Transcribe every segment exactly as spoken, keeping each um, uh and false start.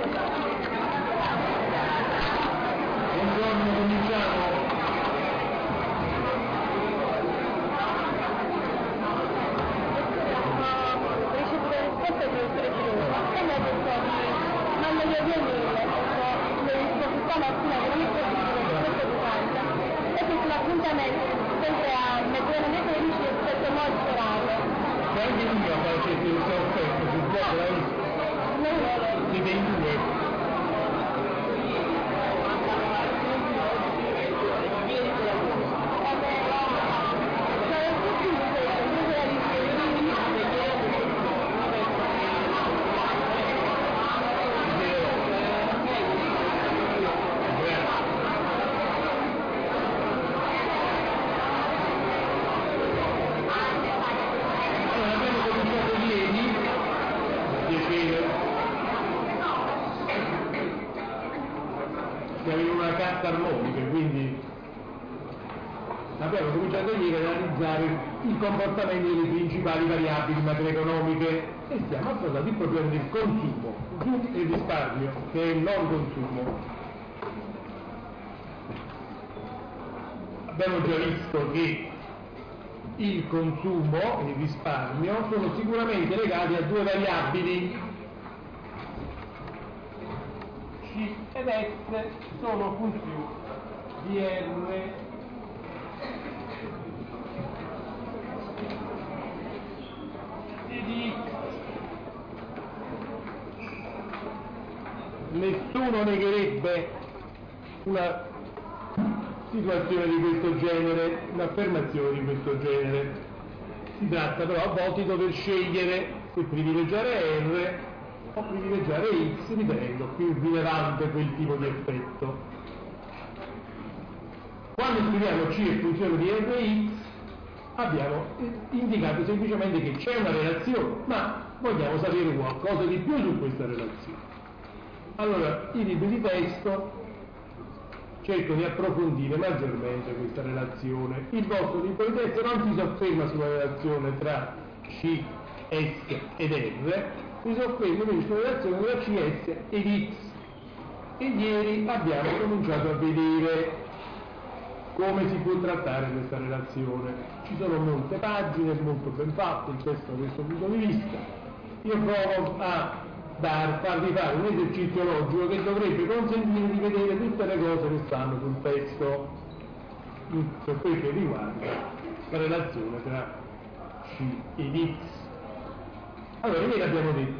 Buongiorno, cominciamo. Ricevuto risposta del professore e mi ha detto manda via via mail, le risposte stamattina che non è possibile che questo dipenda e questo l'appuntamento sempre a mezz'ora e tredici e sette modi serate. Ma anche lui ha fatto il suo aspetto, sul blog l'ha visto? Non vuole. Siete in due. Siamo in una carta armonica, quindi abbiamo cominciato ieri ad analizzare il comportamento delle principali variabili macroeconomiche e stiamo affrontando il problema del consumo e il risparmio, che è il non consumo. Abbiamo già visto che il consumo e il risparmio sono sicuramente legati a due variabili. C ed S sono funzioni di R e di X. Nessuno negherebbe una situazione di questo genere, un'affermazione di questo genere. Si tratta però a volte di dover scegliere se privilegiare R o privilegiare X, ritenendo più rilevante quel tipo di effetto. Quando scriviamo C e funzione di R e X abbiamo indicato semplicemente che c'è una relazione, ma vogliamo sapere qualcosa di più su questa relazione. Allora, i libri di testo cerco di approfondire maggiormente questa relazione. Il vostro libro di testo non si sofferma sulla relazione tra C, S ed R, si sofferma invece sulla relazione tra C, S ed X. E ieri abbiamo cominciato a vedere come si può trattare questa relazione. Ci sono molte pagine, molto ben fatte, il testo da questo punto di vista. Io provo a dar, farvi fare un esercizio logico che dovrebbe consentire di vedere tutte le cose che stanno sul testo per quel che riguarda la relazione tra C ed X. Allora, ieri abbiamo detto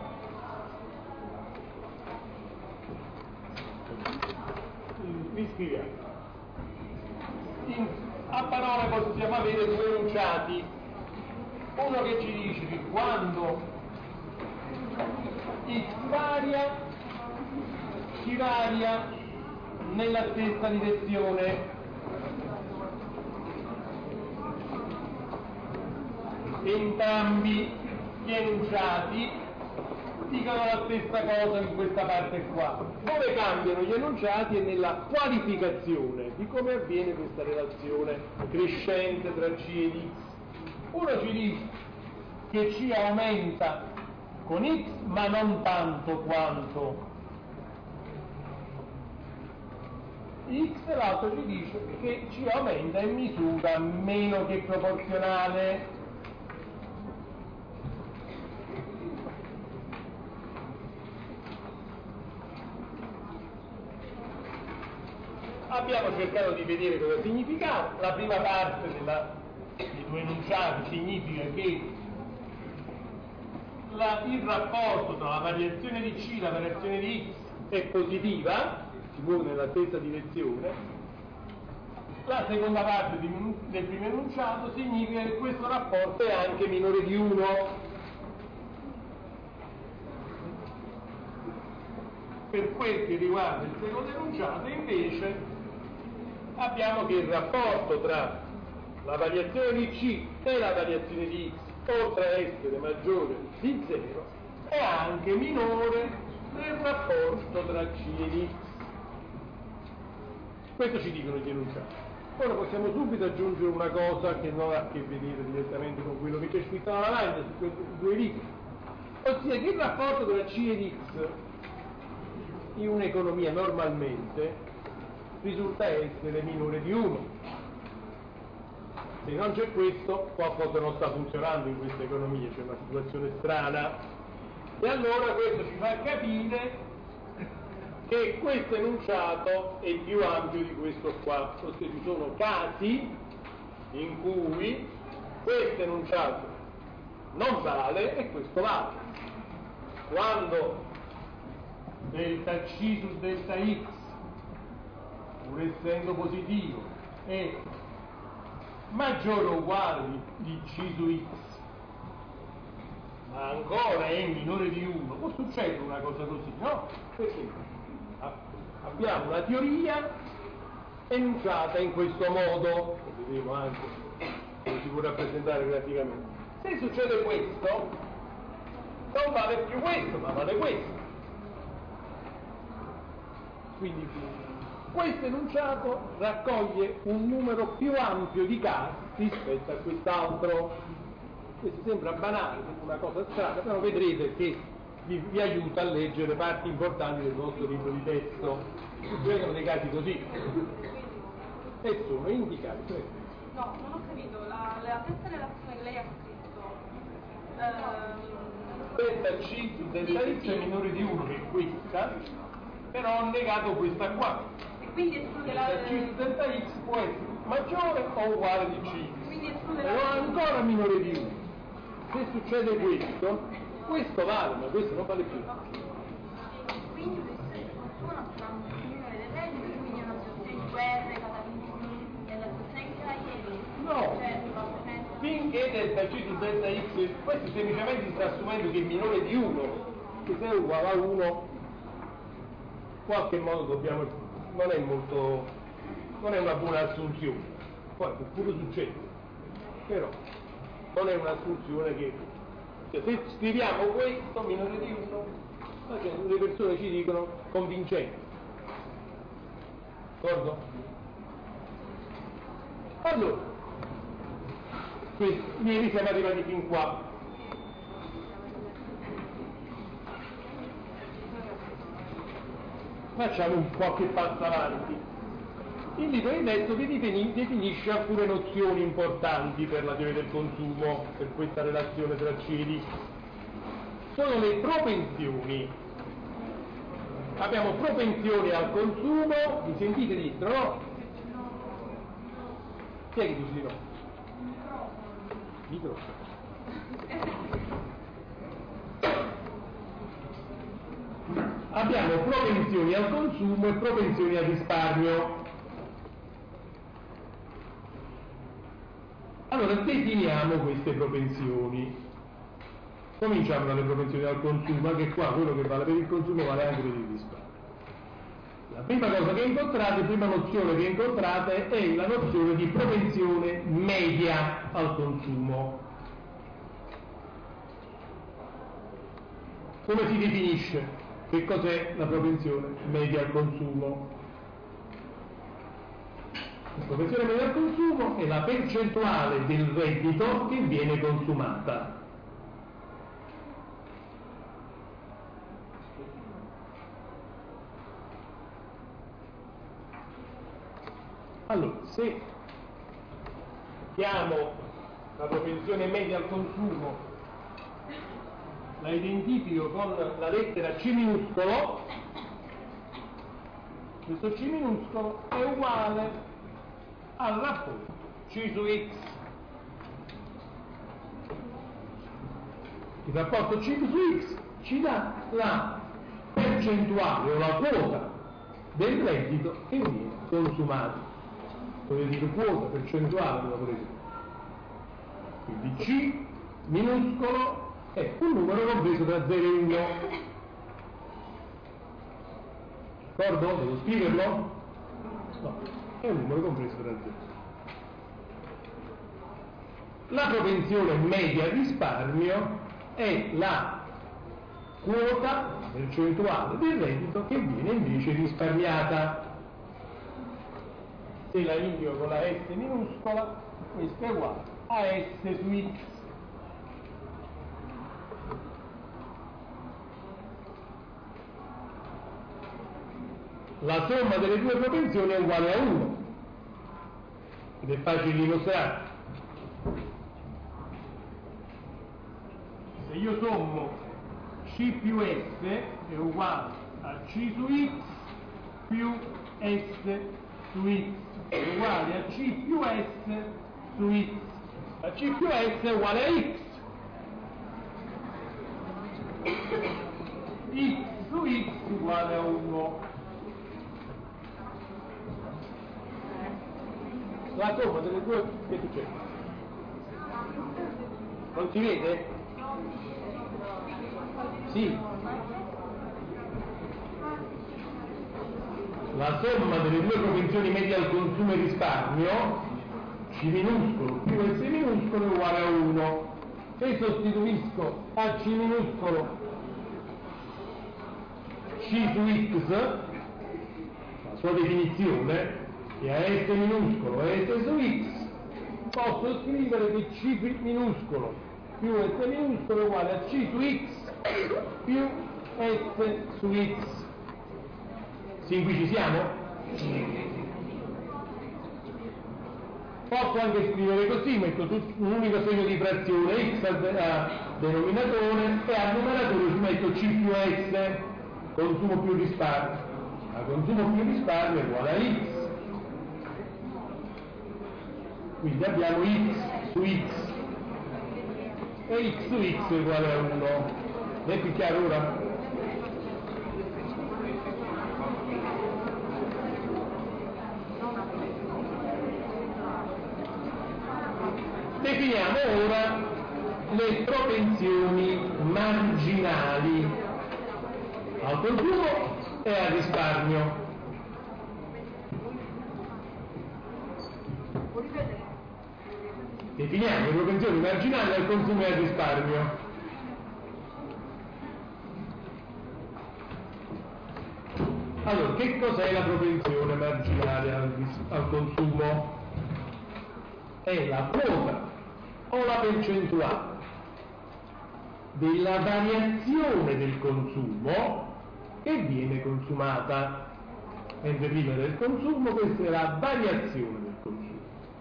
riscriviamo. In, a parole possiamo avere due enunciati, uno che ci dice che quando X varia si varia nella stessa direzione, entrambi gli enunciati dicono la stessa cosa in questa parte qua. Dove cambiano gli enunciati è nella qualificazione di come avviene questa relazione crescente tra C ed X. Uno ci dice che C aumenta con X ma non tanto quanto X, l'altro ci dice che C aumenta in misura meno che proporzionale. Abbiamo cercato di vedere cosa significava. La prima parte della, dei due enunciati significa che la, il rapporto tra la variazione di C e la variazione di X è positiva, si muove nella stessa direzione. La seconda parte di, del primo enunciato significa che questo rapporto è anche minore di uno. Per quel che riguarda il secondo enunciato, invece, abbiamo che il rapporto tra la variazione di C e la variazione di X, oltre a essere maggiore di zero, è anche minore del rapporto tra C e X. Questo ci dicono gli enunciati. Ora possiamo subito aggiungere una cosa che non ha a che vedere direttamente con quello che c'è scritto davanti su questi due righe, ossia che il rapporto tra C ed X in un'economia normalmente risulta essere minore di uno. Se non c'è questo, qualcosa non sta funzionando in questa economia, c'è una situazione strana. E allora questo ci fa capire che questo enunciato è più ampio di questo qua, perché ci sono casi in cui questo enunciato non vale e questo vale. Quando delta C su delta X, pur essendo positivo, è maggiore o uguale di, di C su X, ma ancora è minore di uno, può succedere una cosa così, no? Perché abbiamo una teoria enunciata in questo modo, lo vedremo anche, lo si può rappresentare graficamente. Se succede questo, non vale più questo, ma vale questo. Quindi questo enunciato raccoglie un numero più ampio di casi rispetto a quest'altro. Questo sembra banale, una cosa strana, però vedrete che vi, vi aiuta a leggere parti importanti del vostro libro di testo. Succedono dei casi così e sono indicati. No, non ho capito, la, la terza relazione che lei ha scritto, ehm... delta C su delta X è minore di uno che questa, però ho negato questa qua. E quindi esclude la... Delta C su delta X può essere maggiore o uguale di C, quindi esclude però la... ancora minore di uno. Se succede questo, questo vale, ma questo non vale più. Quindi questo consuma una minore del reddito, quindi è una situazione di guerre, cataclismi, è la situazione che c'era ieri. No, cioè, finché delta C su delta X, questo semplicemente sta assumendo che è minore di uno, che se è uguale a uno, in qualche modo dobbiamo, non è molto, non è una buona assunzione, poi può pure succedere, però non è un'assunzione che, cioè, se scriviamo questo minore di uno, cioè, le persone ci dicono convincente, d'accordo? Allora, quindi, ieri siamo arrivati fin qua. Facciamo un qualche passo avanti. Il libro di testo vi definisce alcune nozioni importanti per la teoria del consumo, per questa relazione tra C ed X. Sono le propensioni. Abbiamo propensioni al consumo, vi sentite dietro, no? Chi è che dice di no? Microfono. Abbiamo propensioni al consumo e propensioni al risparmio. Allora definiamo queste propensioni. Cominciamo dalle propensioni al consumo, che qua quello che vale per il consumo vale anche per il risparmio. La prima cosa che incontrate, la prima nozione che incontrate è la nozione di propensione media al consumo. Come si definisce? Che cos'è la propensione media al consumo? La propensione media al consumo è la percentuale del reddito che viene consumata. Allora, se chiamo la propensione media al consumo, la identifico con la lettera C minuscolo, questo C minuscolo è uguale al rapporto C su X. Il rapporto C su X ci dà la percentuale o la quota del reddito che viene consumato. Potete dire quota, percentuale, come la volete dire. Quindi C minuscolo è un numero compreso tra zero e uno. D'accordo? Devo scriverlo? No, è un numero compreso tra zero. La propensione media al risparmio è la quota percentuale del reddito che viene invece risparmiata. Se la indico con la S minuscola, questa è uguale a S su X. la somma delle due propensioni è uguale a uno, ed è facile dimostrare. Se io sommo C più S è uguale a C su X più S su X è uguale a C più S su X. La C più S è uguale a X. X su X uguale a uno. La somma delle due, che succede? Non si vede? Sì. La somma delle due propensioni medie al consumo e risparmio, C minuscolo più S minuscolo è uguale a uno. Se sostituisco a C minuscolo C su X, la sua definizione, e a S minuscolo e S su X, posso scrivere che C minuscolo più S minuscolo è uguale a C su X più S su X. Sì, qui ci siamo? Posso anche scrivere così, metto un unico segno di frazione, X a denominatore, e al numeratore ci metto C più S, consumo più risparmio. Ma consumo più risparmio è uguale a X. Quindi abbiamo X su X e X su X è uguale a uno. È più chiaro ora? Definiamo ora le propensioni marginali al consumo e al risparmio. Definiamo le propensioni marginali al consumo e al risparmio. Allora, che cos'è la propensione marginale al, al consumo? È la quota o la percentuale della variazione del consumo che viene consumata. Mentre prima del consumo, questa è la variazione del consumo,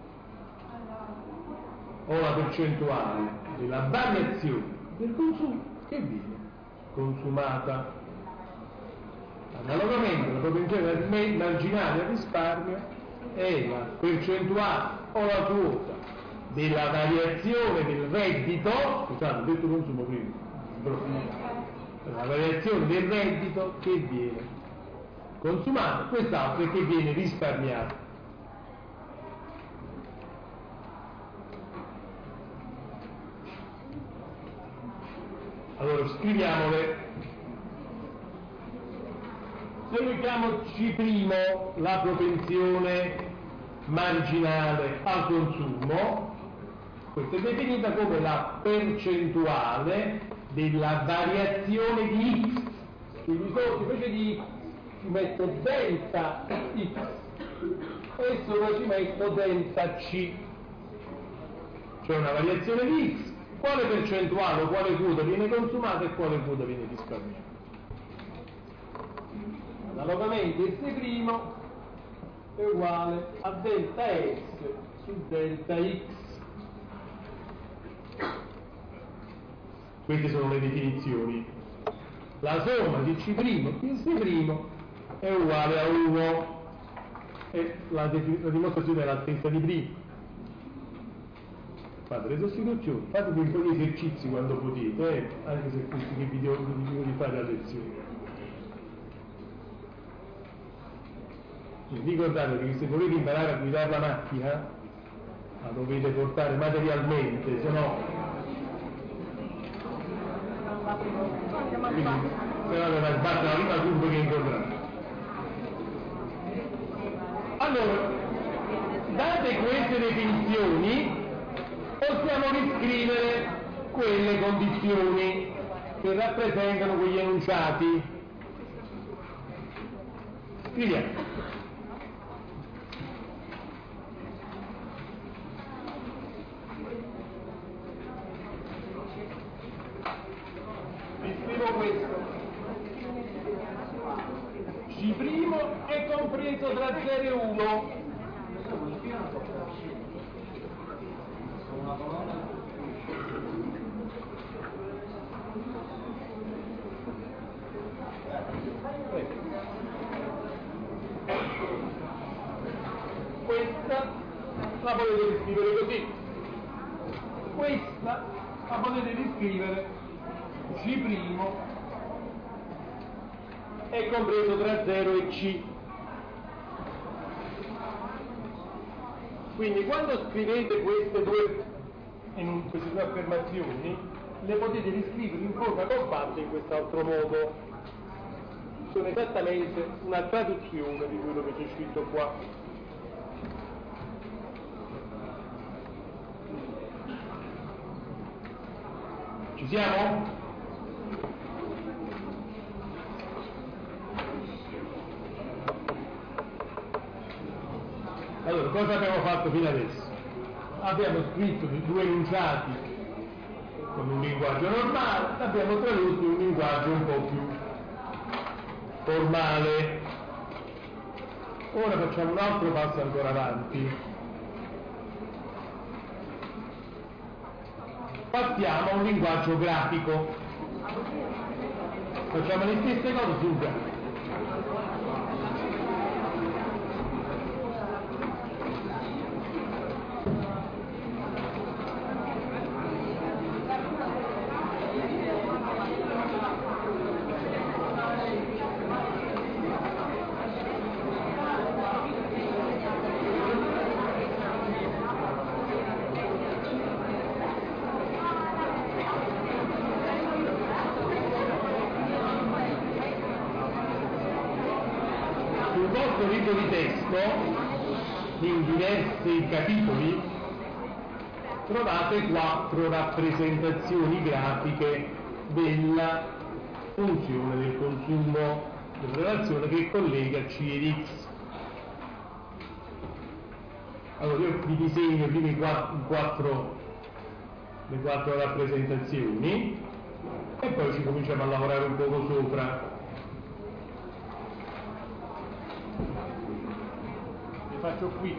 o la percentuale della variazione del consumo che viene consumata. Analogamente la propensione marginale al risparmio è la percentuale o la quota della variazione del reddito, scusate, ho detto consumo prima, la variazione del reddito che viene consumato, quest'altro è che viene risparmiato. Allora scriviamole. Se noi chiamo C' la propensione marginale al consumo, questa è definita come la percentuale della variazione di X. Quindi invece di X ci metto delta X e sopra ci metto delta C. C'è una variazione di X, quale percentuale o quale quota viene consumata e quale quota viene risparmiata. Analogamente S' è uguale a delta S su delta X. Queste sono le definizioni. La somma di C' più S' è uguale a uno, e la, la dimostrazione è la stessa di prima. Fate le sostituzioni, fate un po' di esercizi quando potete, eh? Anche se questi che video vi dico di fare a lezione. Ricordatevi che se volete imparare a guidare la macchina la dovete portare materialmente, se no quindi se no dovete sbattere la prima curva che incontrate. Allora, date queste definizioni possiamo riscrivere quelle condizioni che rappresentano quegli enunciati. Scriviamo. Questo C C' è compreso tra zero e uno. Questa la potete riscrivere così, questa la potete riscrivere C' è compreso tra zero e C. Quindi quando scrivete queste due, in queste due affermazioni, le potete riscrivere in forma compatta in quest'altro modo. Sono esattamente una traduzione di quello che c'è scritto qua. Ci siamo? Allora, cosa abbiamo fatto fino adesso? Abbiamo scritto due enunciati con un linguaggio normale, l'abbiamo tradotto in un linguaggio un po' più formale. Ora facciamo un altro passo ancora avanti. Passiamo a un linguaggio grafico. Facciamo le stesse cose sul grafico. Libro di testo, in diversi capitoli, trovate quattro rappresentazioni grafiche della funzione del consumo, della relazione che collega C ed X. Allora io vi disegno prima i quattro, le quattro rappresentazioni e poi ci cominciamo a lavorare un poco sopra. Faccio qui.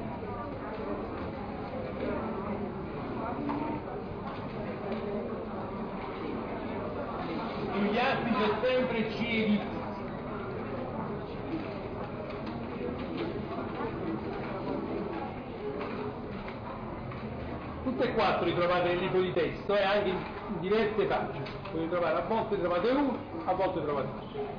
Sugli atti c'è sempre C ed X. Tutte e quattro li trovate nel libro di testo e anche in diverse pagine. Potete trovare, a volte trovate uno, a volte trovate due.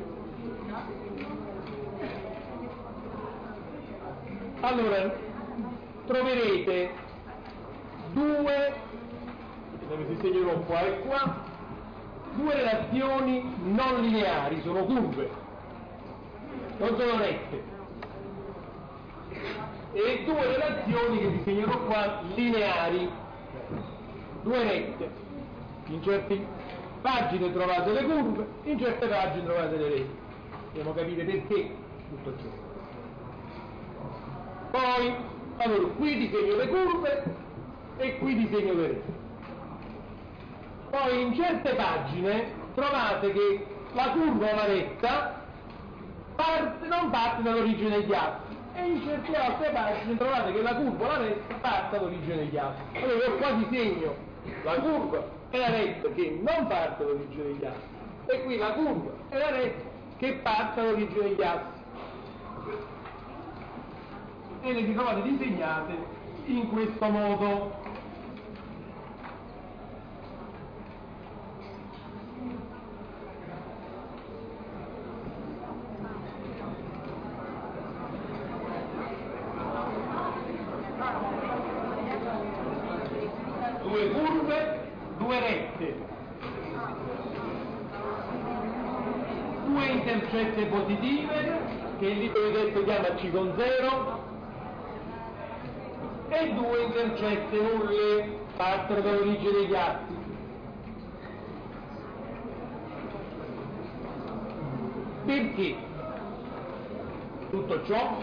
Allora, troverete due, ne disegnerò qua e qua, due relazioni non lineari, sono curve, non sono rette, e due relazioni che disegnerò qua lineari, due rette. In certe pagine trovate le curve, in certe pagine trovate le rette. Dobbiamo capire perché tutto ciò. Poi, allora, qui disegno le curve e qui disegno le rette. Poi in certe pagine trovate che la curva o la retta parte, non parte dall'origine degli atti, e in certe altre pagine trovate che la curva o la retta parte dall'origine degli atti. Allora io qua disegno la curva e la retta che non parte dall'origine degli atti, e qui la curva e la retta che parte dall'origine degli atti. E le trovate disegnate in questo modo. Due curve, due rette, due intercette positive che il libro di testo chiama C con zero, e due intercette nulle, partono dall'origine degli atti. Perché tutto ciò?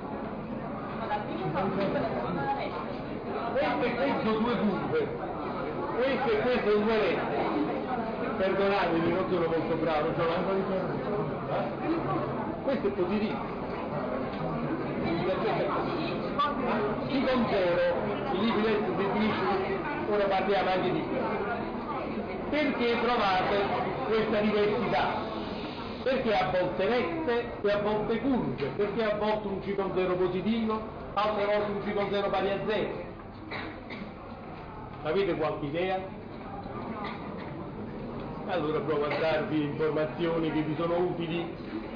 Questo e questo due curve, questo e questo due rette. Perdonatemi, non sono molto bravo, c'ho la... Questo questo è positivo. L'intercetta è positivo. Chi con zero, il libro definisce, ora parliamo anche di questo. Perché trovate questa diversità? Perché a volte rette e a volte curve? Perché a volte un C con zero positivo, altre volte un C con zero pari a zero? Avete qualche idea? Allora provo a darvi informazioni che vi sono utili.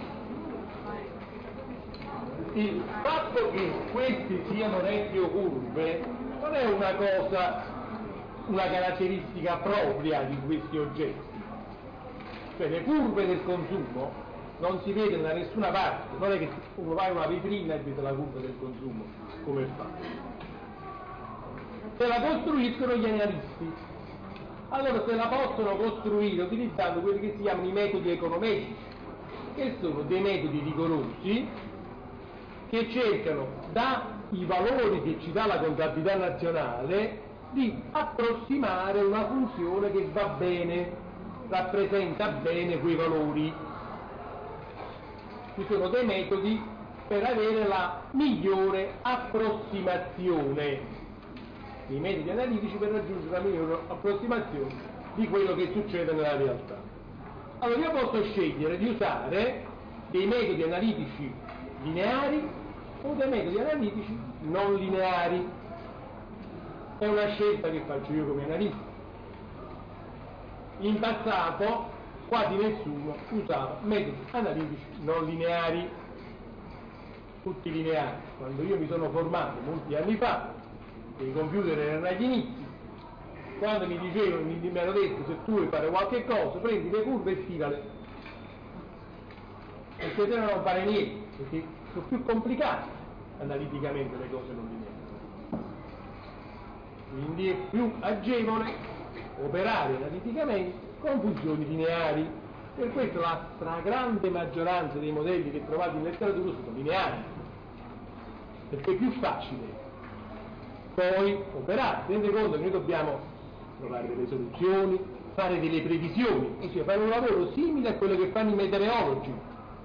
Il fatto che questi siano retti o curve non è una cosa, una caratteristica propria di questi oggetti. Cioè le curve del consumo non si vedono da nessuna parte, non è che uno va in una vetrina e vede la curva del consumo come fa. Se la costruiscono gli analisti, allora se la possono costruire utilizzando quelli che si chiamano i metodi econometrici, che sono dei metodi rigorosi che cercano dai valori che ci dà la contabilità nazionale di approssimare una funzione che va bene, rappresenta bene quei valori. Ci sono dei metodi per avere la migliore approssimazione, dei metodi analitici per raggiungere la migliore approssimazione di quello che succede nella realtà. Allora io posso scegliere di usare dei metodi analitici lineari o dei metodi analitici non lineari. È una scelta che faccio io come analista. In passato quasi nessuno usava metodi analitici non lineari, tutti lineari. Quando io mi sono formato molti anni fa, i computer erano agli inizi, quando mi dicevano, mi, mi hanno detto se tu vuoi fare qualche cosa, prendi le curve e stilale, perché se no non fare niente, perché sono più complicate analiticamente le cose non lineari. Quindi è più agevole operare analiticamente con funzioni lineari. Per questo la stragrande maggioranza dei modelli che trovate in letteratura sono lineari, perché è più facile poi operare. Tenete conto che noi dobbiamo trovare delle soluzioni, fare delle previsioni, ossia fare un lavoro simile a quello che fanno i meteorologi.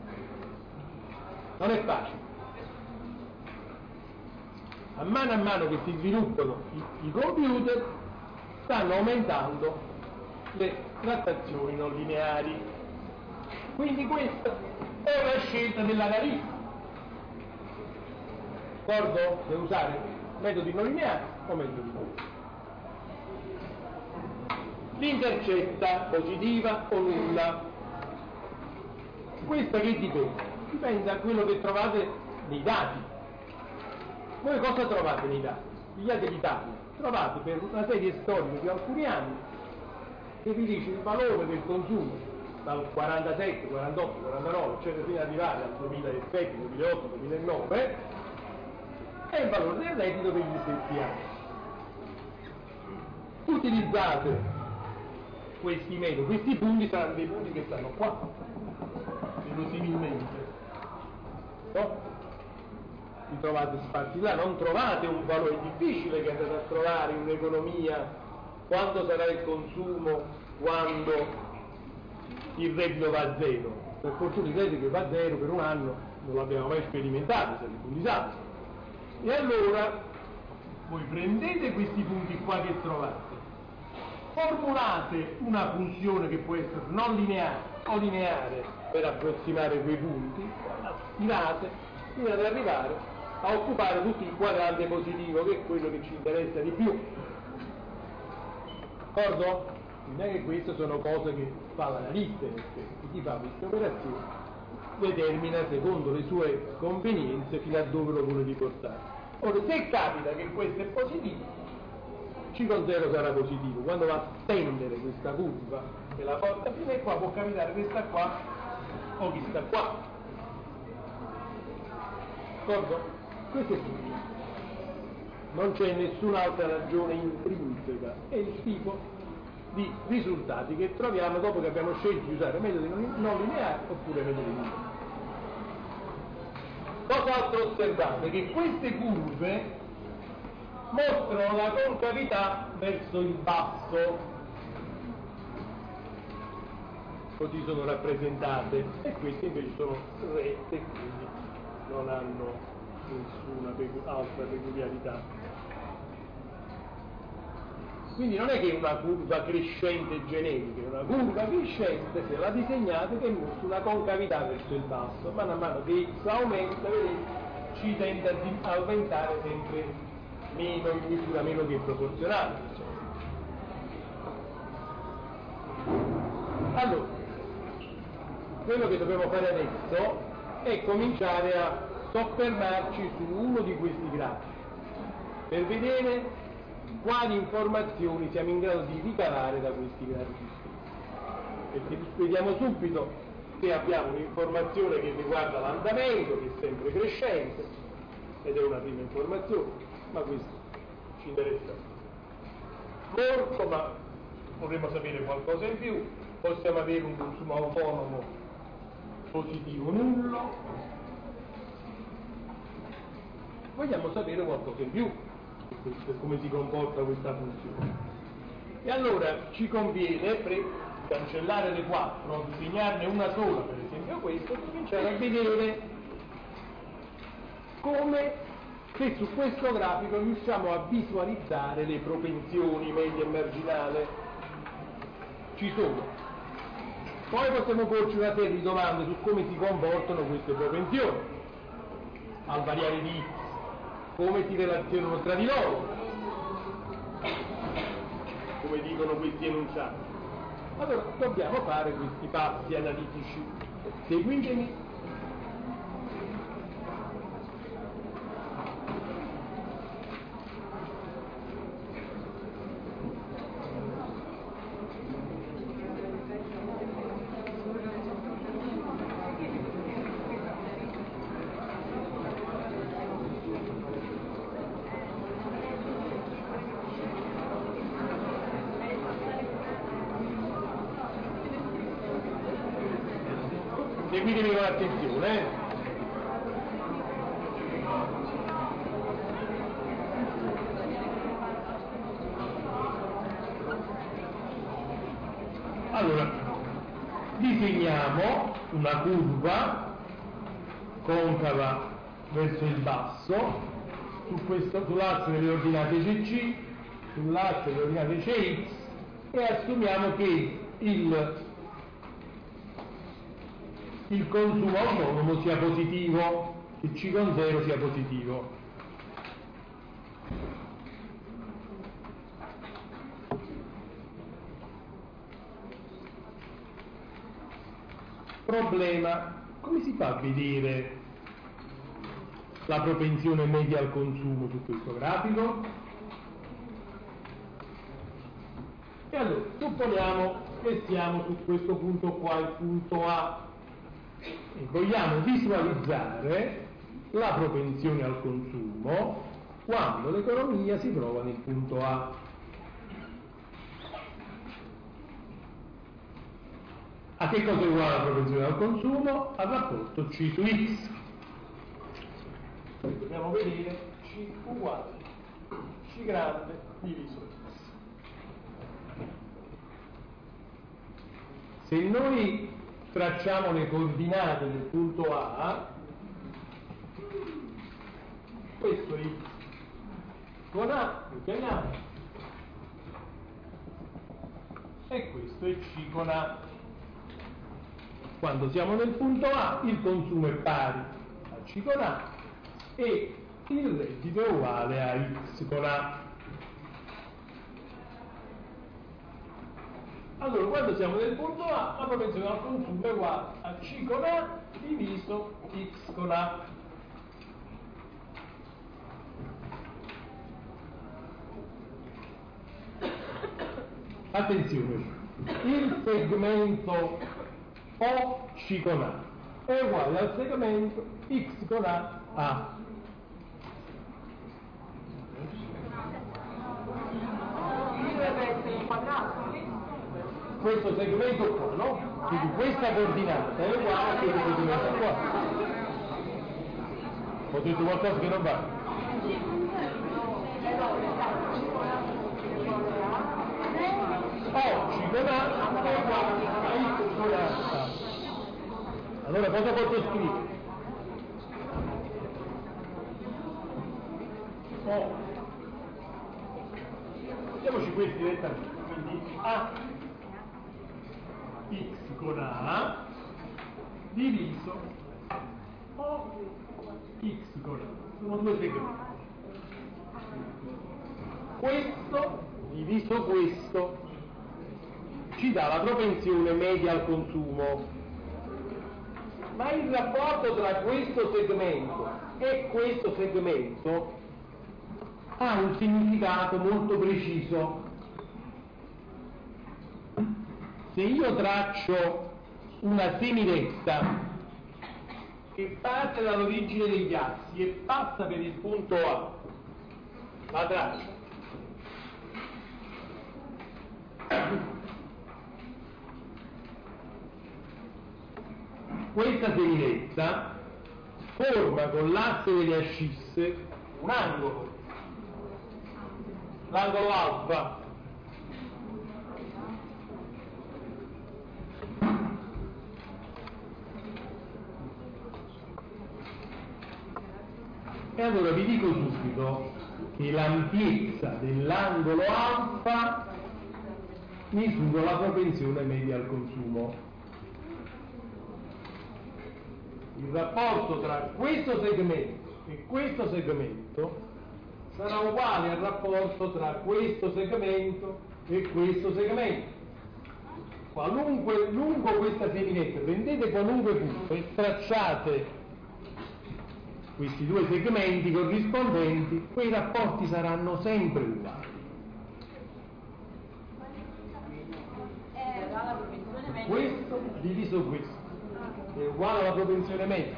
Non è facile. A mano a mano che si sviluppano i, i computer stanno aumentando le trattazioni non lineari. Quindi questa è una scelta dell'analista. D'accordo? Se usare metodi non lineari o metodi lineari. L'intercetta positiva o nulla. Questa che dipende? Dipende da quello che trovate nei dati. Voi cosa trovate nei dati? Pigliate l'Italia, trovate per una serie storica di alcuni anni che vi dice il valore del consumo dal quarantasette, quarantotto, quarantanove, eccetera, fino ad arrivare al duemilasette, duemilaotto, duemilanove, è il valore del reddito per gli stessi anni. Utilizzate questi metodi, questi punti saranno dei punti che stanno qua, verosimilmente, no? Li trovate sparsi là, non trovate un valore. È difficile che andate a trovare in un'economia quando sarà il consumo, quando il reddito va a zero. Per fortuna il reddito che va a zero per un anno non l'abbiamo mai sperimentato, sarebbe un disastro. E allora voi prendete questi punti qua che trovate, formulate una funzione che può essere non lineare o lineare per approssimare quei punti, tirate fino ad arrivare a occupare tutto il quadrante positivo, che è quello che ci interessa di più. D'accordo? Non è che queste sono cose che fa l'analista, perché chi fa queste operazioni determina secondo le sue convenienze fino a dove lo vuole riportare. Ora, se capita che questo è positivo, C con zero sarà positivo. Quando va a stendere questa curva e la porta fino a qua, può capitare che sta qua o chi sta qua. D'accordo? Questo è tutto. Non c'è nessun'altra ragione intrinseca, è il tipo di risultati che troviamo dopo che abbiamo scelto di usare metodi non lineari oppure metodi lineari. Cos'altro osservate? Che queste curve mostrano la concavità verso il basso. così sono rappresentate, e queste invece sono rette, quindi non hanno nessuna pecu- altra peculiarità. Quindi non è che una curva crescente generica, è una curva crescente, se la disegnate, che mostra una concavità verso il basso. Man mano che x aumenta, vedete, ci tende a aumentare sempre meno, in misura meno che proporzionale. Allora, quello che dobbiamo fare adesso è cominciare a soffermarci su uno di questi grafici per vedere quali informazioni siamo in grado di ricavare da questi grafici stessi. Perché vediamo subito che abbiamo un'informazione che riguarda l'andamento, che è sempre crescente, ed è una prima informazione, ma questo ci interessa molto, ma vorremmo sapere qualcosa in più. Possiamo avere un consumo autonomo positivo nullo, vogliamo sapere qualcosa in più per come si comporta questa funzione. E allora ci conviene, per cancellare le quattro, disegnarne una sola, per esempio questo, cominciare a vedere come, se su questo grafico riusciamo a visualizzare le propensioni media e marginale. Ci sono. Poi possiamo porci una serie di domande su come si comportano queste propensioni al variare di x, come si relazionano tra di loro, come dicono questi enunciati. Allora dobbiamo fare questi passi analitici. Seguitemi. Seguitemi con attenzione. Eh? Allora, disegniamo una curva concava verso il basso su questo, sull'asse delle ordinate cc, sull'asse delle ordinate cx, e assumiamo che il il consumo autonomo sia positivo, che C con zero sia positivo. Problema: come si fa a vedere la propensione media al consumo su questo grafico? E allora, supponiamo che siamo su questo punto qua, il punto A, e vogliamo visualizzare la propensione al consumo quando l'economia si trova nel punto A. A che cosa è uguale la propensione al consumo? Al rapporto C su X. Dobbiamo vedere C uguale C grande diviso X. Se noi tracciamo le coordinate del punto A, questo è X con A, lo chiamiamo, e questo è C con A. Quando siamo nel punto A, il consumo è pari a C con A e il reddito è uguale a X con A. Allora, quando siamo nel punto A, la propensione al consumo è uguale a C con A diviso X con A. Attenzione, il segmento O C con A è uguale al segmento X con A A. Questo segmento qua, no? Quindi questa coordinata è uguale a questo segmento qua. Ho detto qualcosa che non va? C con A è uguale a X con A. Allora cosa posso scrivere? O. Mettiamoci questi direttamente. Quindi A X con A diviso O X con A. Sono due segmenti. Questo diviso questo ci dà la propensione media al consumo, ma il rapporto tra questo segmento e questo segmento ha un significato molto preciso. Se io traccio una semiretta che parte dall'origine degli assi e passa per il punto A, la traccio. Questa semiretta forma con l'asse delle ascisse un angolo, l'angolo alfa. E allora vi dico subito che l'ampiezza dell'angolo alfa misura la propensione media al consumo. Il rapporto tra questo segmento e questo segmento sarà uguale al rapporto tra questo segmento e questo segmento. Qualunque lungo questa seminetta, prendete qualunque punto e tracciate questi due segmenti corrispondenti, quei rapporti saranno sempre uguali. Questo diviso questo è uguale alla propensione media.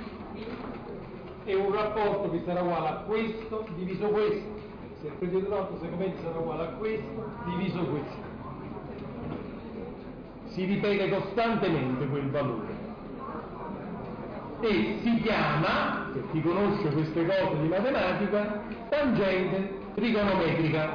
È un rapporto che sarà uguale a questo diviso questo. Se prendete un altro segmento sarà uguale a questo diviso questo. Si ripete costantemente quel valore. E si chiama, per chi conosce queste cose di matematica, tangente trigonometrica.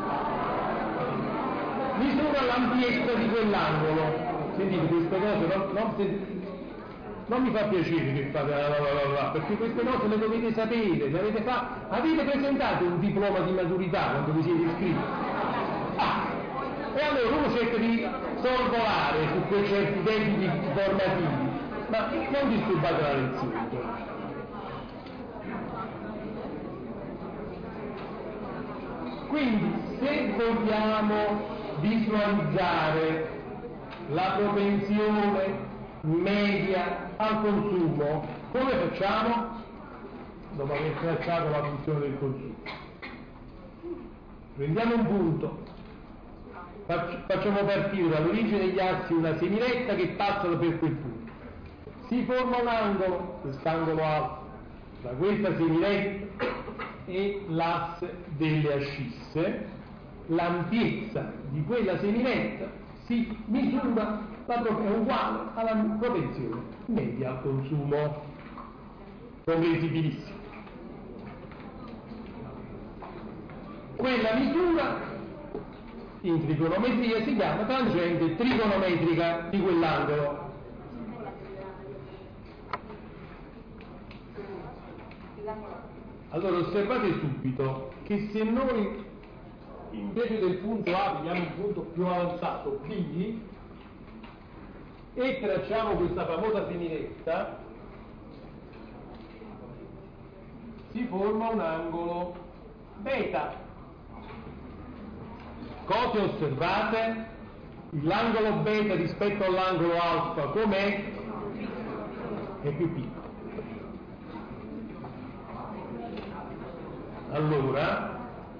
Misura l'ampiezza di quell'angolo. Sentite queste cose, no, no, se, non mi fa piacere che fate la, la, la, la, perché queste cose le dovete sapere, le avete fatto. Avete presentato un diploma di maturità quando vi siete iscritti? Ah, e allora uno cerca di sorvolare su quei certi debiti formativi. Ma non disturbate la lezione. Quindi, se vogliamo visualizzare la propensione media al consumo, come facciamo? Dopo aver tracciato la funzione del consumo. Prendiamo un punto, facciamo partire dall'origine degli assi una semiretta che passa per quel punto. Si forma un angolo, quest'angolo alfa, tra questa semiretta e l'asse delle ascisse. L'ampiezza di quella semiretta si misura, è uguale alla propensione media al consumo. Comprensibilissimo. Quella misura in trigonometria si chiama tangente trigonometrica di quell'angolo. Allora osservate subito che se noi invece del punto A vediamo un punto più avanzato B e tracciamo questa famosa semiretta, si forma un angolo beta. Cose osservate? L'angolo beta rispetto all'angolo alfa com'è? È più piccolo. Allora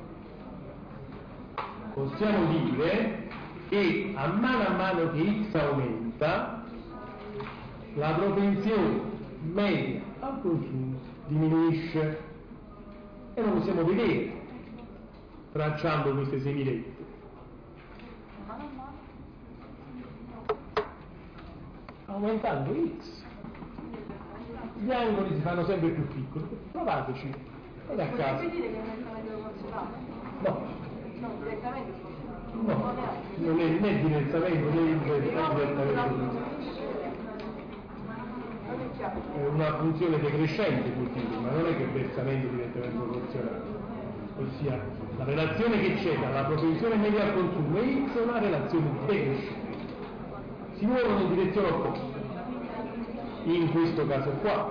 possiamo dire che a mano a mano che x aumenta la propensione media al consumo diminuisce e lo possiamo vedere tracciando queste semirette. Aumentando x gli angoli si fanno sempre più piccoli. Provateci. Ed a caso. Puoi dire che è un medio consumato? No. No, direttamente. No, non è né diversamente né indirettamente. È una funzione decrescente continua, ma non è che il versamento è direttamente proporzionale. Ossia, la relazione che c'è dalla propensione media al consumo e X è una relazione decrescente. Si muovono in direzione opposta. In questo caso qua.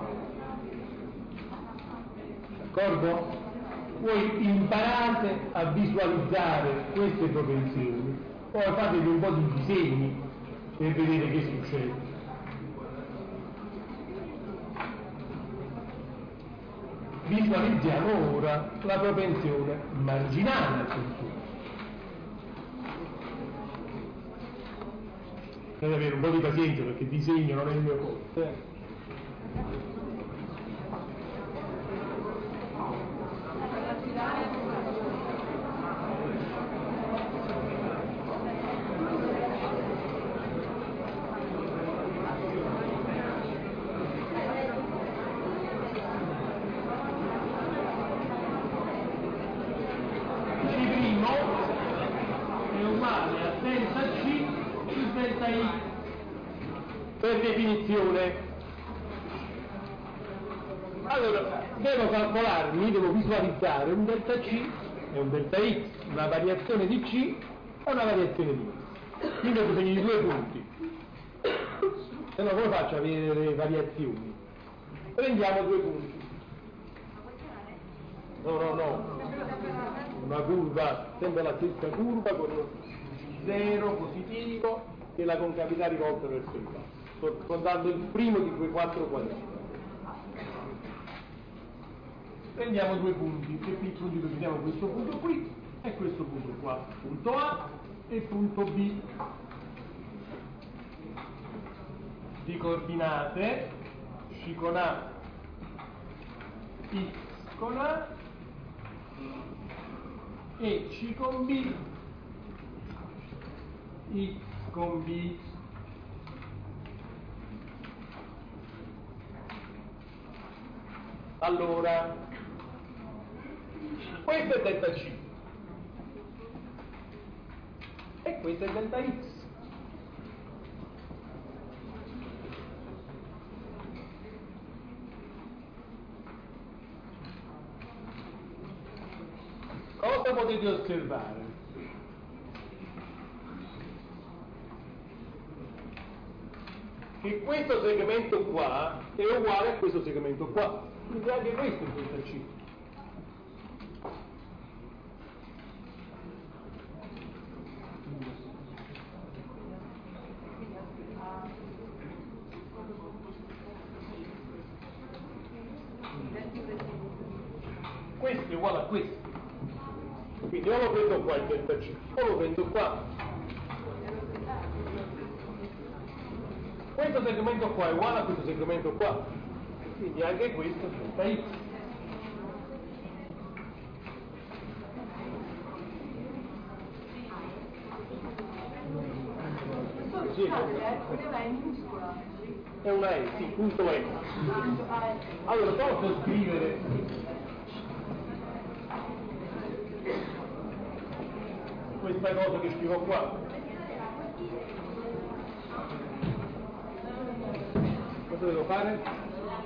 D'accordo? Voi imparate a visualizzare queste propensioni, poi fatevi un po' di disegni per vedere che succede. Visualizziamo ora la propensione marginale al consumo. Deve avere un po' di pazienza perché disegno non è il mio forte. Per definizione, allora devo calcolare, mi devo visualizzare un delta C e un delta X, una variazione di C e una variazione di X. Quindi ho bisogno di due punti, se no come faccio a avere le variazioni? Prendiamo due punti. No, no, no, una curva, sempre la stessa curva con zero positivo e la concavità rivolta verso il basso. Sto contando il primo di quei quattro quadrati. Prendiamo due punti, che punti prendiamo questo punto qui e questo punto qua, punto A e punto B. Di coordinate C con A, X con A e C con B, X con B. Allora, questo è delta C e questo è delta X. Cosa potete osservare? Che questo segmento qua è uguale a questo segmento qua. Quindi anche questo è delta C. Questo è uguale a questo. Quindi o lo prendo qua il delta C, o lo prendo qua. Questo segmento qua è uguale a questo segmento qua. Quindi anche questo è delta X. Sì, è una E, sì, punto E. Allora posso scrivere questa cosa che scrivo qua. Cosa devo fare?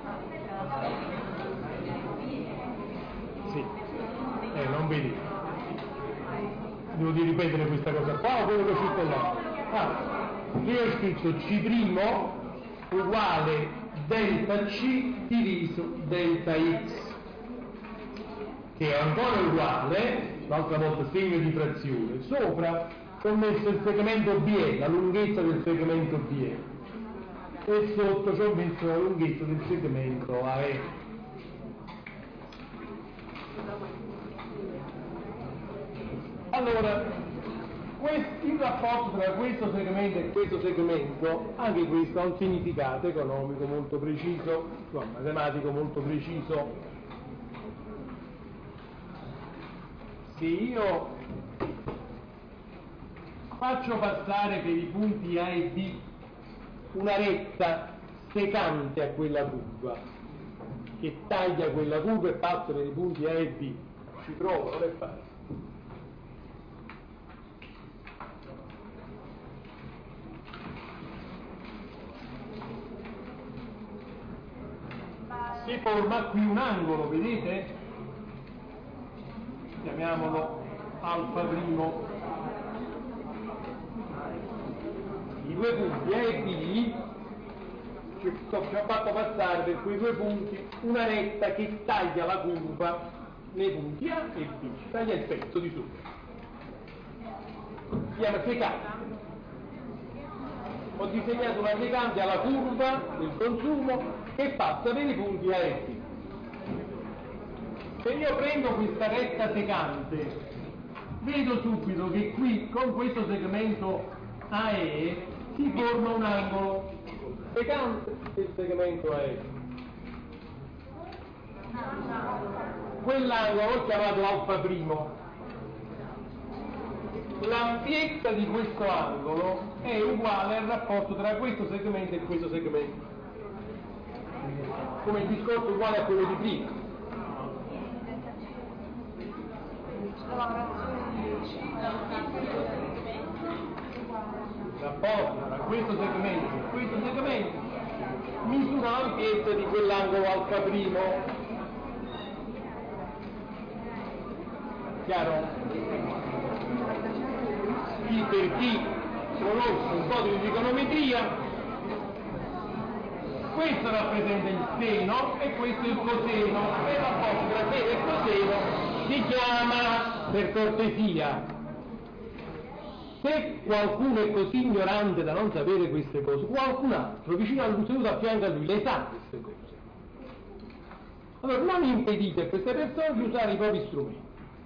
Sì, eh, non vedi. Devo di ripetere questa cosa qua o quello che ho scritto là? Ah, io ho scritto C' uguale delta C diviso delta X, che è ancora uguale, l'altra volta segno di frazione, sopra ho messo il segmento B E, la lunghezza del segmento B E, e sotto ci ho messo la lunghezza del segmento A E. Allora, il rapporto tra questo segmento e questo segmento, anche questo ha un significato economico molto preciso, no, matematico molto preciso. Se io faccio passare per i punti A e B una retta secante a quella curva, che taglia quella curva e passa per i punti A e B, ci provo, non è facile. si forma qui un angolo, vedete? Chiamiamolo alfa primo. I due punti A e B ci ho fatto passare per quei due punti una retta che taglia la curva nei punti A e B, taglia il pezzo di sopra. Si chiama secante. Ho disegnato una secante alla curva del consumo che passa per i punti A e B. Se io prendo questa retta secante, vedo subito che qui con questo segmento A E si forma un angolo secante del segmento A E. Quell'angolo ho chiamato alfa primo. L'ampiezza di questo angolo è uguale al rapporto tra questo segmento e questo segmento, come il discorso uguale a quello di prima. Il rapporto tra questo segmento e questo segmento misura l'ampiezza di quell'angolo alfa primo. Chiaro? Chi per chi conosce un po' di trigonometria, questo rappresenta il seno e questo il coseno, e il rapporto tra seno e coseno si chiama, per cortesia, se qualcuno è così ignorante da non sapere queste cose, qualcun altro vicino a lui, seduto a fianco a lui, le sa queste cose. Allora non impedite a queste persone di usare i propri strumenti.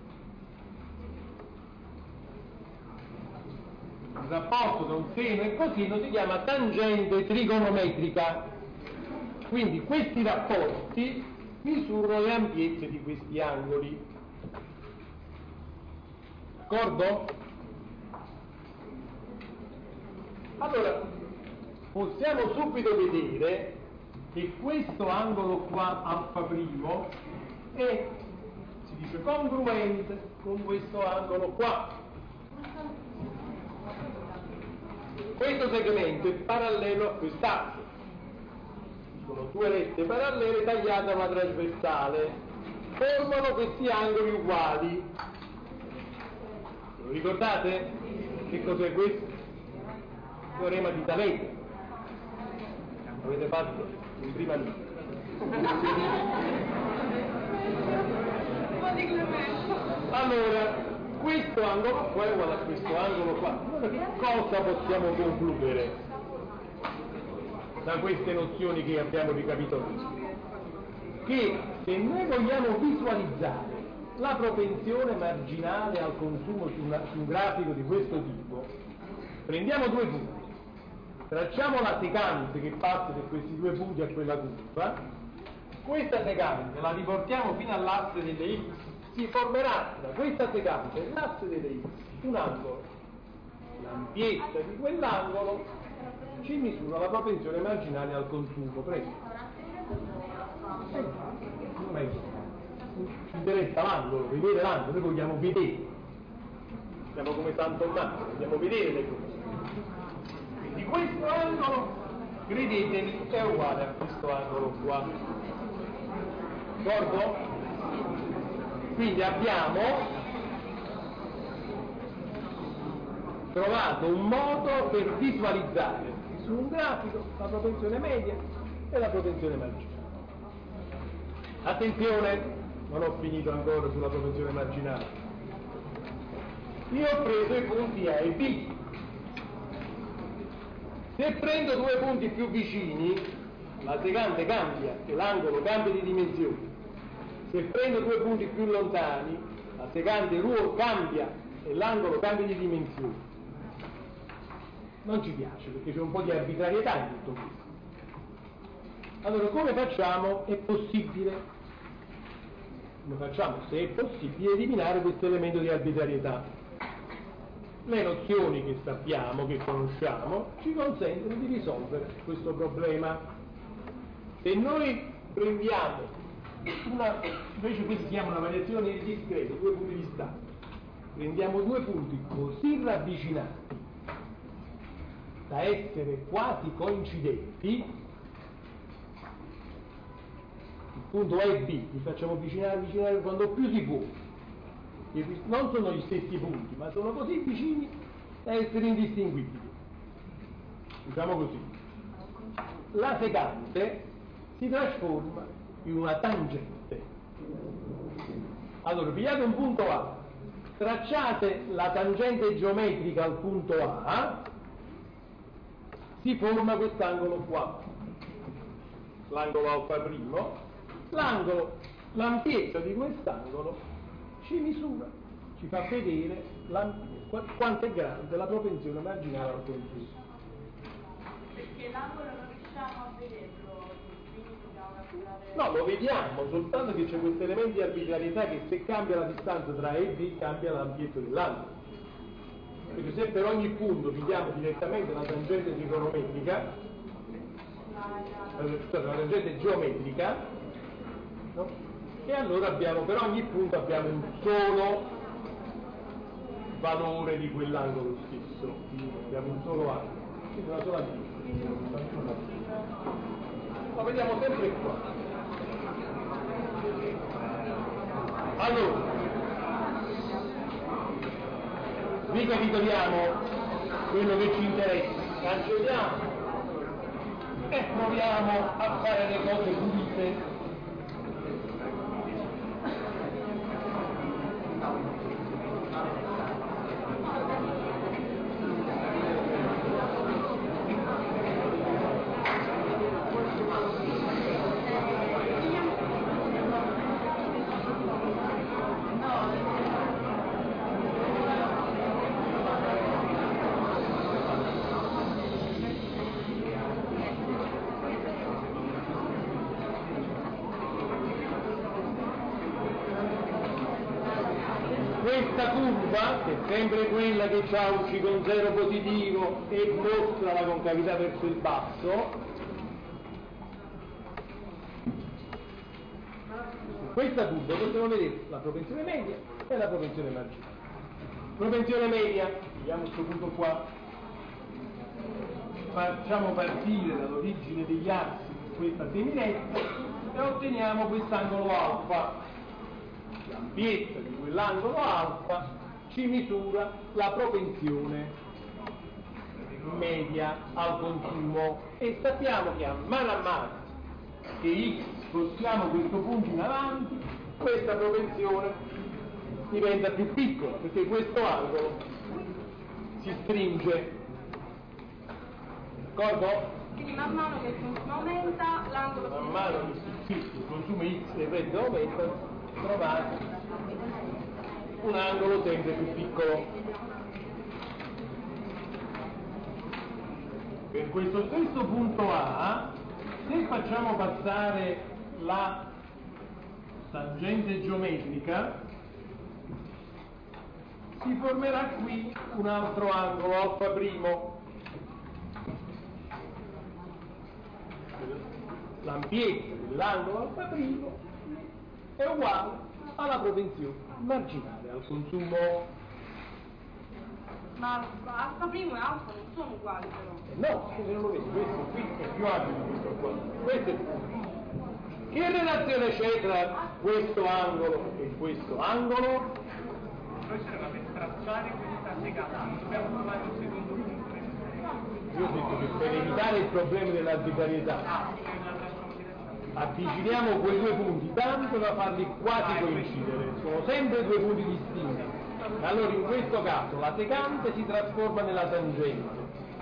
Il rapporto tra un seno e coseno si chiama tangente trigonometrica. Quindi questi rapporti misurano le ampiezze di questi angoli. D'accordo? Allora, possiamo subito vedere che questo angolo qua, alfa primo, è, si dice, congruente con questo angolo qua. Questo segmento è parallelo a quest'altro. Sono due rette parallele tagliate a una trasversale. Formano questi angoli uguali. Lo ricordate? Che cos'è questo? Teorema di Talete. L'avete fatto in prima lista. Allora, questo angolo qua è uguale a questo angolo qua. Allora, che cosa possiamo concludere da queste nozioni che abbiamo ricapitolato? Che se noi vogliamo visualizzare la propensione marginale al consumo su, una, su un grafico di questo tipo, prendiamo due punti, tracciamo la secante che passa da questi due punti a quella curva, questa secante la riportiamo fino all'asse delle x, si formerà da questa secante l'asse delle x un angolo. L'ampiezza di quell'angolo ci misura la propensione marginale al consumo. Prego. Ci interessa l'angolo, vedere l'angolo, noi vogliamo vedere. Siamo come San Tommaso, vogliamo vedere le cose. Quindi questo angolo, credetemi, è uguale a questo angolo qua. D'accordo? Quindi abbiamo trovato un modo per visualizzare su un grafico la propensione media e la propensione marginale. Attenzione, non ho finito ancora sulla propensione marginale. Io ho preso i punti A e B. Se prendo due punti più vicini, la secante cambia e l'angolo cambia di dimensione. Se prendo due punti più lontani, la secante cambia e l'angolo cambia di dimensione. Non ci piace perché c'è un po' di arbitrarietà in tutto questo. Allora, come facciamo? È possibile, come facciamo, se è possibile, eliminare questo elemento di arbitrarietà. Le nozioni che sappiamo, che conosciamo, ci consentono di risolvere questo problema. Se noi prendiamo una, invece questa si chiama una variazione discreta, due punti distanti, prendiamo due punti così ravvicinati da essere quasi coincidenti, punto A e B, li facciamo avvicinare, avvicinare quando più si può. Non sono gli stessi punti, ma sono così vicini da essere indistinguibili. Diciamo così. La secante si trasforma in una tangente. Allora, pigliate un punto A, tracciate la tangente geometrica al punto A, si forma quest'angolo qua, l'angolo alfa primo, l'angolo, l'ampiezza di quest'angolo ci misura, ci fa vedere quanto è grande la propensione marginale al contorno. Perché l'angolo non riusciamo a vederlo, quindi dobbiamo calcolare... No, lo vediamo, soltanto che c'è questo elemento di arbitrarietà che se cambia la distanza tra A e B cambia l'ampiezza dell'angolo. Perché se per ogni punto vediamo direttamente la tangente trigonometrica, la tangente geometrica, no? E allora abbiamo, per ogni punto abbiamo un solo valore di quell'angolo stesso, quindi abbiamo un solo angolo, quindi una sola vita. Lo vediamo sempre qua. Allora, ricapitoliamo quello che ci interessa, cancelliamo e proviamo a fare le cose pulite. Questa curva, che è sempre quella che ha un C con zero positivo e mostra la concavità verso il basso, questa curva possiamo vedere la propensione media e la propensione marginale. Propensione media, vediamo questo punto qua, facciamo partire dall'origine degli assi questa semiretta e otteniamo quest'angolo alfa. L'ampiezza di quell'angolo alfa ci misura la propensione media al consumo e sappiamo che a mano a mano che x spostiamo questo punto in avanti, questa propensione diventa più piccola perché questo angolo si stringe, d'accordo? Quindi man mano che il consumo aumenta, l'angolo man mano che il consumo x e il reddito aumentano, trovate un angolo sempre più piccolo. Per questo stesso punto A, se facciamo passare la tangente geometrica, si formerà qui un altro angolo alfa primo. L'ampiezza dell'angolo alfa primo è uguale alla propensione marginale al consumo. Ma alfa primo e alfa non sono uguali però. No, se non lo vedi, questo qui è più ampio di questo qua. Questo è... Che relazione c'è tra questo angolo e questo angolo? Professore, ma per tracciare questa segata dobbiamo trovare un secondo punto. Io ho detto che per evitare il problema dell'arbitrarietà avviciniamo quei due punti tanto da farli quasi coincidere, sono sempre due punti distinti. Allora in questo caso la secante si trasforma nella tangente.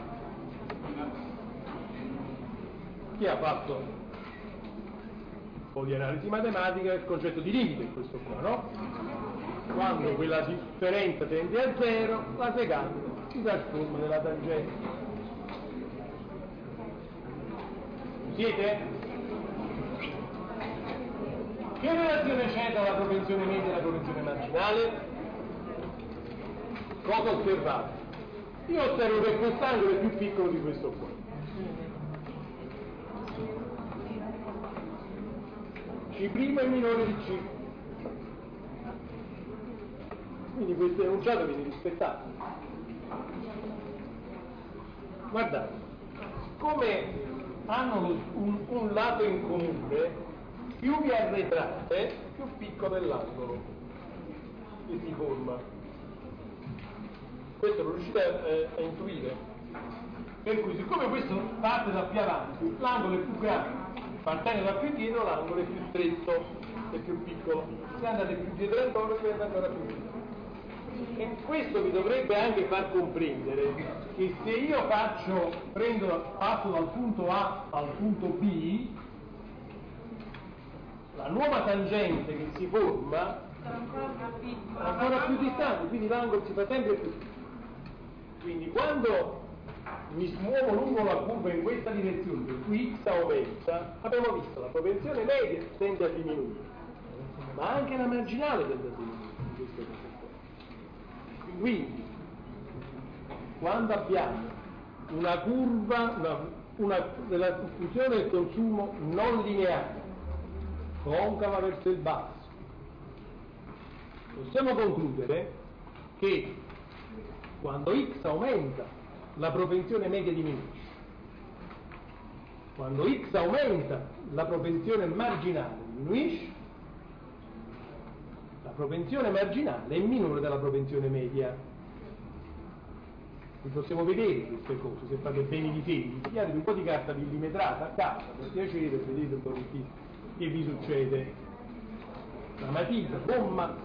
Chi ha fatto un po' di analisi matematica il concetto di limite è questo qua, no? Quando quella differenza tende a zero, la secante si trasforma nella tangente. Siete? Che relazione c'è tra la propensione media e la propensione marginale? Cosa osservate? Io osservo che quest'angolo è più piccolo di questo qua. C' è minore di C. Quindi questo enunciato viene rispettato. Guardate, come hanno lo, un, un lato in comune, più vi arretrate, più piccolo è l'angolo che si forma. Questo lo riuscite a, a intuire? Per cui, siccome questo parte da più avanti, l'angolo è più grande, partendo da più dietro, l'angolo è più stretto e più piccolo. Se andate più dietro ancora, diventa ancora più piccolo. E questo vi dovrebbe anche far comprendere che se io faccio, prendo, passo dal punto A al punto B, la nuova tangente che si forma è ancora più distante, quindi l'angolo si fa sempre più piccolo. Quindi quando mi muovo lungo la curva in questa direzione, per cui x aumenta, abbiamo visto la propensione media tende a diminuire, ma anche la marginale tende a diminuire in questo caso. Quindi, quando abbiamo una curva, una, una della funzione del consumo non lineare, concava verso il basso, possiamo concludere che quando x aumenta, la propensione media diminuisce. Quando x aumenta, la propensione marginale diminuisce. La propensione marginale è minore della propensione media. Vi possiamo vedere queste cose, se fate bene i disegni, pigliate un po' di carta millimetrata a casa, per piacere, vedete un po' che vi succede. La matita, gomma,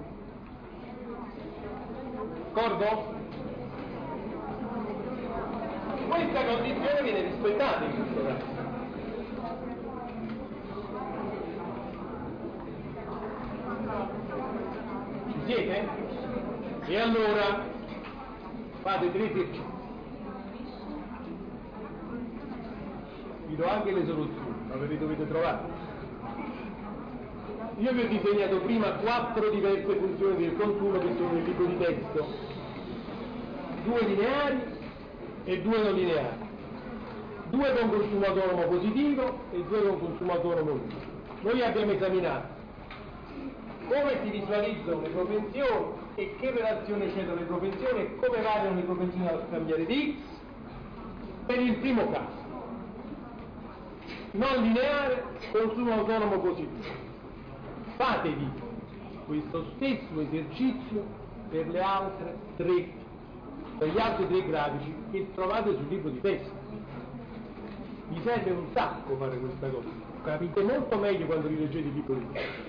d'accordo? Questa condizione viene rispettata in questo caso. Ci siete? E allora fate tre esercizi. Vi do anche le soluzioni, ma ve le dovete trovare. Io vi ho disegnato prima quattro diverse funzioni del consumo che sono nel libro di testo, due lineari e due non lineari, due con consumo autonomo positivo e due con consumo autonomo nullo. Noi abbiamo esaminato come si visualizzano le propensioni e che relazione c'è tra le propensioni e come variano le propensioni al cambiare di x per il primo caso. Non lineare, consumo autonomo positivo. Fatevi questo stesso esercizio per le altre tre, per gli altri tre grafici che trovate sul libro di testo. Vi serve un sacco fare questa cosa, capite molto meglio quando rileggete il libro di testo.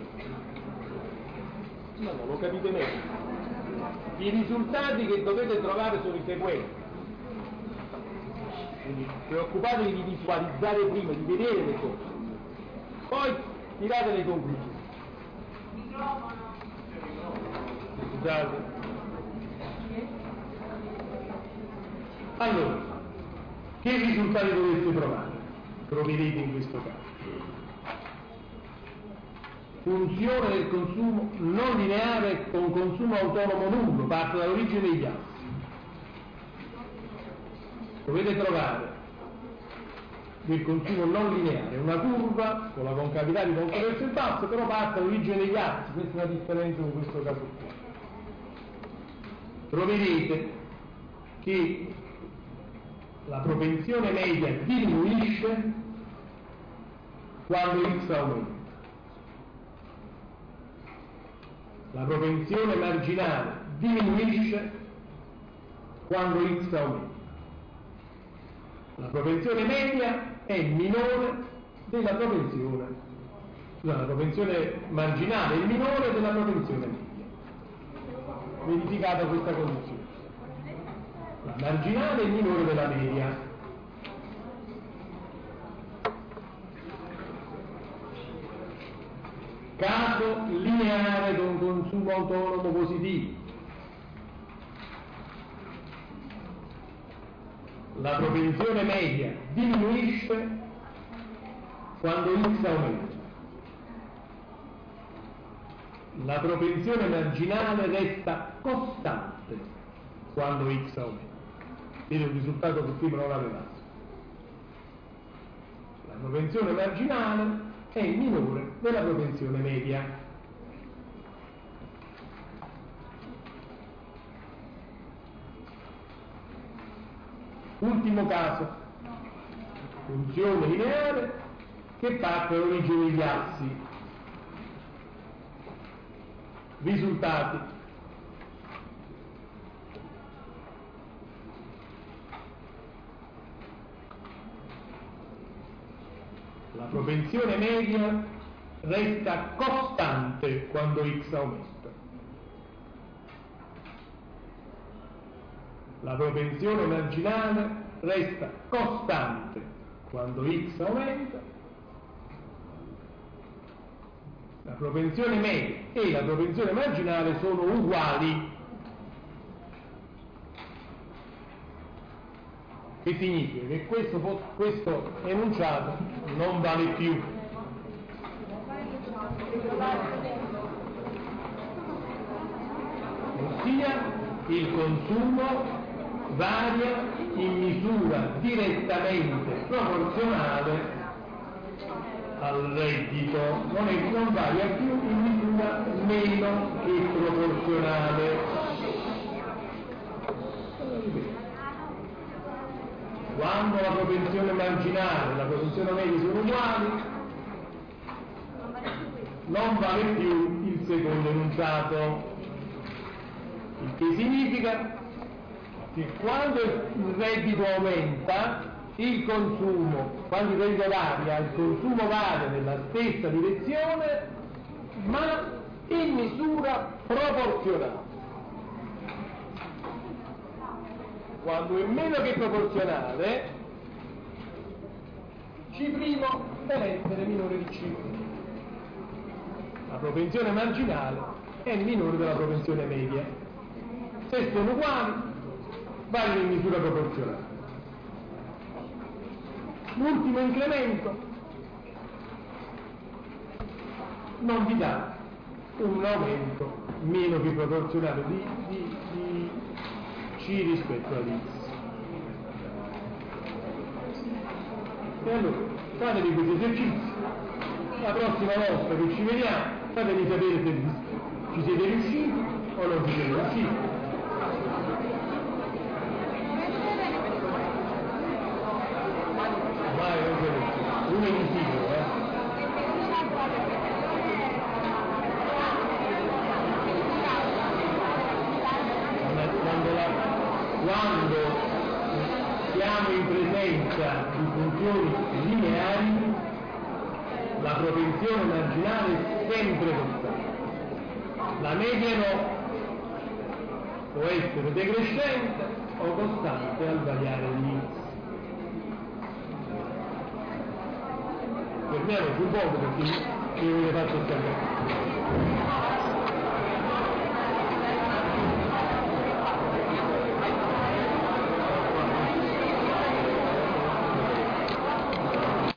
No, no, lo capite meglio. I risultati che dovete trovare sono i seguenti. Quindi preoccupatevi di visualizzare prima, di vedere le cose. Poi tirate le conclusioni. Scusate. Allora, che risultati dovreste trovare? Troverete in questo caso. Funzione del consumo non lineare con consumo autonomo nullo, parte dall'origine degli assi. Dovete trovare del consumo non lineare una curva con la concavità di concavo verso il basso, però parte dall'origine degli assi. Questa è la differenza in questo caso qua. Troverete che la propensione media diminuisce quando x aumenta. La propensione marginale diminuisce quando x aumenta. La propensione media è minore della propensione, scusate, la propensione marginale è minore della propensione media. Verificata questa condizione. La marginale è minore della media. Caso lineare con consumo autonomo positivo. La propensione media diminuisce quando x aumenta. La propensione marginale resta costante quando x aumenta. Viene un risultato che prima non avevate. La propensione marginale è minore della propensione media. Ultimo caso, funzione lineare che parte all'origine degli assi. Risultati. La propensione media resta costante quando x aumenta. La propensione marginale resta costante quando x aumenta. La propensione media e la propensione marginale sono uguali. Che significa che questo, questo enunciato non vale più. Ossia, il consumo varia in misura direttamente proporzionale al reddito, non, è, non varia più in misura meno che proporzionale. Quando la propensione marginale e la propensione media sono uguali, non vale più il secondo enunciato, il che significa che quando il reddito aumenta, il consumo, quando il reddito varia, il consumo varia nella stessa direzione, ma in misura proporzionale. Quando è meno che proporzionale, C' deve essere minore di C. La propensione marginale è minore della propensione media. Se sono uguali, vanno in misura proporzionale. L'ultimo incremento non vi dà un aumento meno che proporzionale di, di, di C rispetto ad X. E allora, fatevi questi esercizi. La prossima volta che ci vediamo, fatemi sapere se ci siete riusciti o non ci siete riusciti. Vai, uno è di sicuro, eh? Quando, la, quando siamo in presenza di funzioni lineari, la propensione marginale è sempre costante. La media no, può essere decrescente o costante al variare di x. Fermiamo sul poco perché io vi ho fatto scambiare.